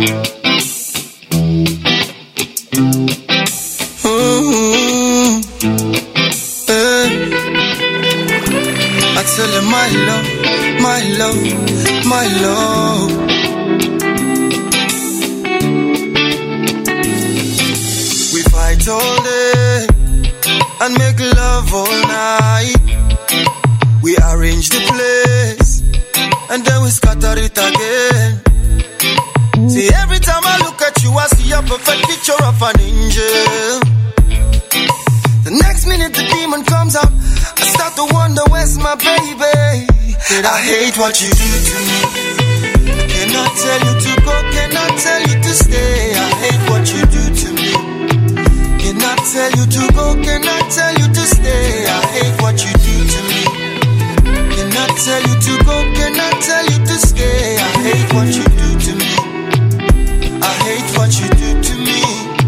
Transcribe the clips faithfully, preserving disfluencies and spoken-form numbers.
Mm-hmm. Hey. I tell you my love, my love, my love. We fight all day and make love all night. We arrange the place and then we scatter it again. See, every time I look at you, I see a perfect picture of an angel. The next minute the demon comes up, I start to wonder where's my baby. I hate what you do to me. I cannot tell you to go, cannot tell you to stay. I hate what you do to me. Cannot tell you to go, cannot tell you to stay. I hate what you do to me. Cannot tell you to go, cannot tell you to stay. I hate what you do to me. I hate what you do to me.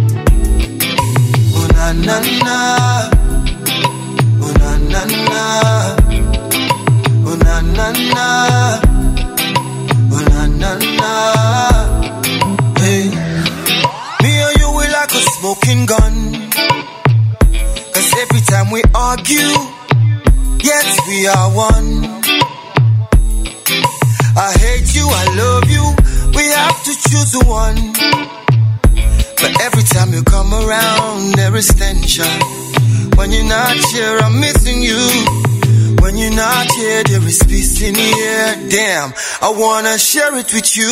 Oh na na na, oh na na na, oh na na na, oh na na na. Hey, me and you we like a smoking gun. 'Cause every time we argue, yes we are one. I hate you, I love you. We have to choose one. But every time you come around, there is tension. When you're not here, I'm missing you. When you're not here, there is peace in the air. Damn, I wanna share it with you.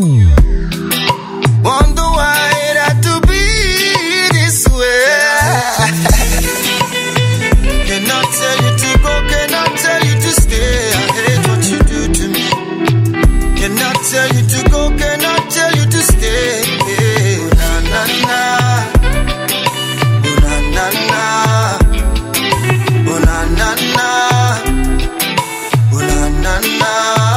Wonder why it had to be this way. Cannot tell you to go, cannot tell you to stay. I hate what you do to me. Cannot tell you to go, cannot tell you to stay. Oh na na na, oh na na na, oh na na na, oh na na na.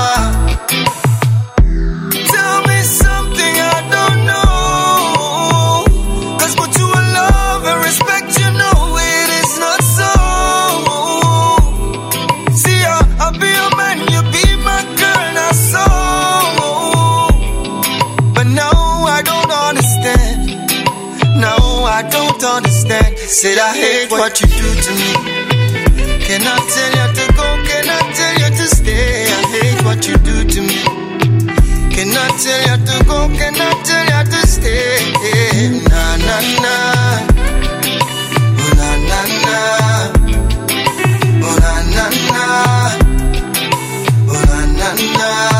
Tell me something I don't know. 'Cause but you will love and respect, you know it is not so. See, I'll, I'll be your man, you be my girl, now so. I don't understand. Said I hate what you do to me. Cannot tell you to go, cannot tell you to stay. I hate what you do to me. Cannot tell you to go, cannot tell you to stay. Na na na, oh na na na, oh na na na, oh na na na.